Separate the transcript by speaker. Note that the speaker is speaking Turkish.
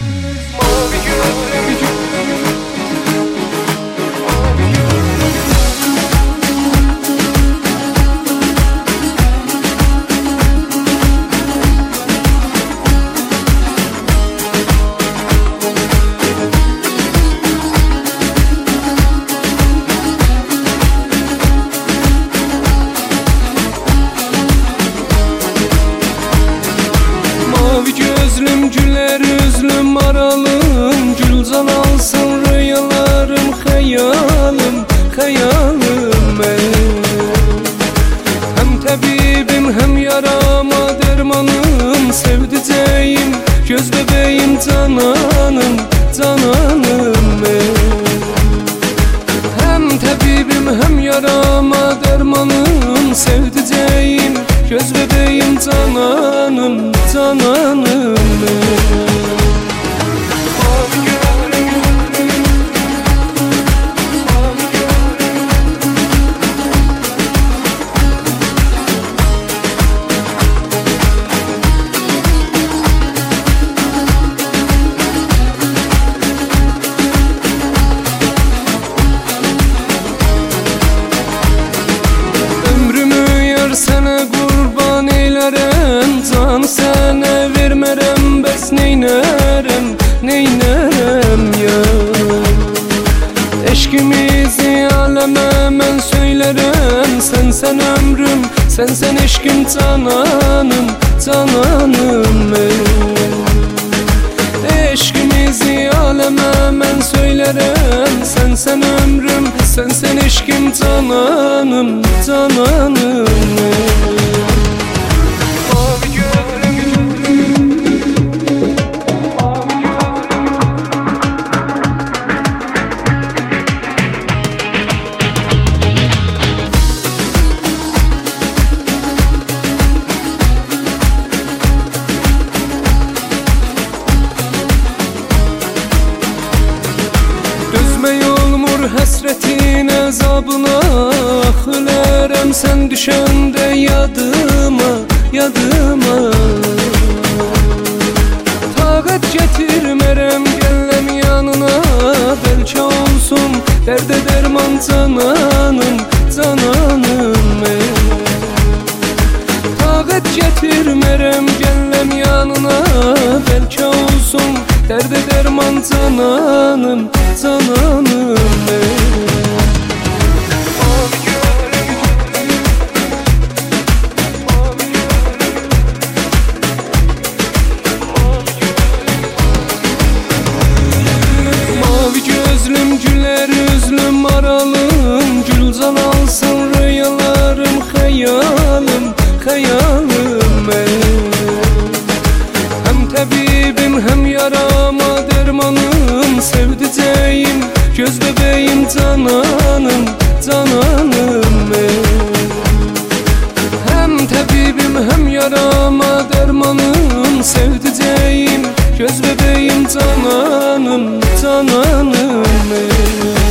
Speaker 1: Gözlüm güler üzlüm aralım, gülcan alsın rüyalarım, hayalım, hayalım hem tabibim hem yarama dermanım, sevdiceğim, göz bebeğim, cananım, cananım hem tabibim hem yarama dermanım, sevdiceğim, göz bebeğim, cananım, cananım sana kurban eylerem, can sana vermerem, bes neynerem, neynerem ya. Eşkimizi aleme ben söylerem, sen ömrüm, sen eşkim, cananım, cananım Eşkimizi aleme ben söylerem, sen ömrüm, sen eşkim, cananım, cananım hasretin azabına ahlarım, sen düşende yadıma, yadıma taqat getirmerem, gellem yanına, belki olsun derde derman, cananım, cananım taqat getirmerem, gellem yanına, belki olsun derde derman, cananım, cananım Mavi gözlüm güler üzlüm aralım, gülcan alsın rüyalarım, hayalım, hayalım hem tabibim hem yarama dermanım, sevdiceğim, göz bebeğim, cananım, cananım hem tabibim hem yarama dermanım, sevdiceğim, göz bebeğim, cananım, cananım